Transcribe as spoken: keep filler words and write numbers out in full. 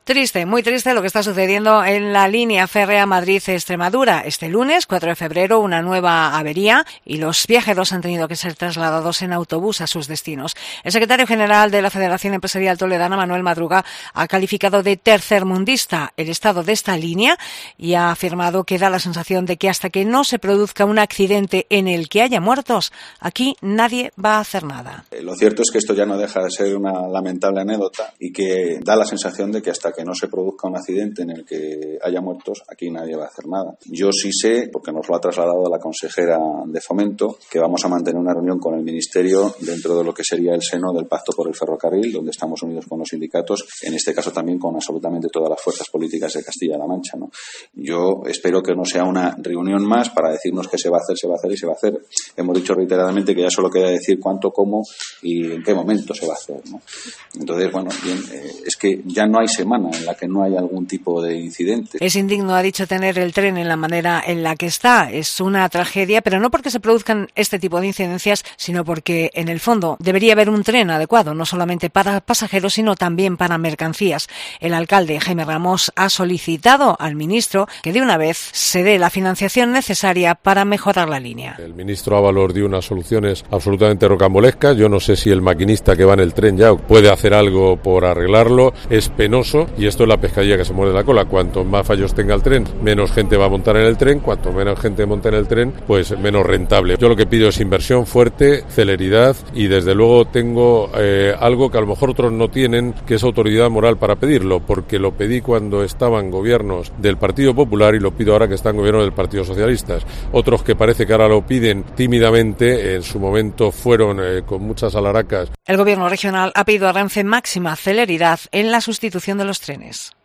Triste, muy triste lo que está sucediendo en la línea férrea Madrid-Extremadura. Este lunes, cuatro de febrero, una nueva avería y los viajeros han tenido que ser trasladados en autobús a sus destinos. El secretario general de la Federación Empresarial Toledana, Manuel Madruga, ha calificado de tercermundista el estado de esta línea y ha afirmado que da la sensación de que hasta que no se produzca un accidente en el que haya muertos, aquí nadie va a hacer nada. Lo cierto es que esto ya no deja de ser una lamentable anécdota y que da la sensación de que hasta que no se produzca un accidente en el que haya muertos, aquí nadie va a hacer nada. Yo sí sé, porque nos lo ha trasladado la consejera de Fomento, que vamos a mantener una reunión con el Ministerio dentro de lo que sería el seno del Pacto por el Ferrocarril, donde estamos unidos con los sindicatos, en este caso también con absolutamente todas las fuerzas políticas de Castilla-La Mancha, ¿no? Yo espero que no sea una reunión más para decirnos que se va a hacer, se va a hacer y se va a hacer. Hemos dicho reiteradamente que ya solo queda decir cuánto, cómo y en qué momento se va a hacer, ¿no? Entonces, bueno, bien, eh, es que ya no hay semana en la que no haya algún tipo de incidente. Es indigno, ha dicho, tener el tren en la manera en la que está. Es una tragedia, pero no porque se produzcan este tipo de incidencias, sino porque, en el fondo, debería haber un tren adecuado, no solamente para pasajeros, sino también para mercancías. El alcalde, Jaime Ramos, ha solicitado al ministro que de una vez se dé la financiación necesaria para mejorar la línea. El ministro Ábalos dio unas soluciones absolutamente rocambolescas. Yo no sé si el maquinista que va en el tren ya puede hacer algo por arreglarlo. Es penoso y esto es la pescadilla que se muerde la cola. Cuanto más fallos tenga el tren, menos gente va a montar en el tren. Cuanto menos gente monte en el tren, pues menos rentable. Yo lo que pido es inversión fuerte, celeridad y desde luego tengo eh, algo que a lo mejor otros no tienen, que es autoridad moral para pedirlo, porque lo pedí cuando estaban gobiernos del Partido Popular y lo pido ahora que están gobiernos del Partido Socialista. Otros que parece que ahora lo piden tímidamente, en su momento fueron eh, con muchas alaracas. El gobierno regional ha pedido a Renfe máxima celeridad en la sustitución de los trenes.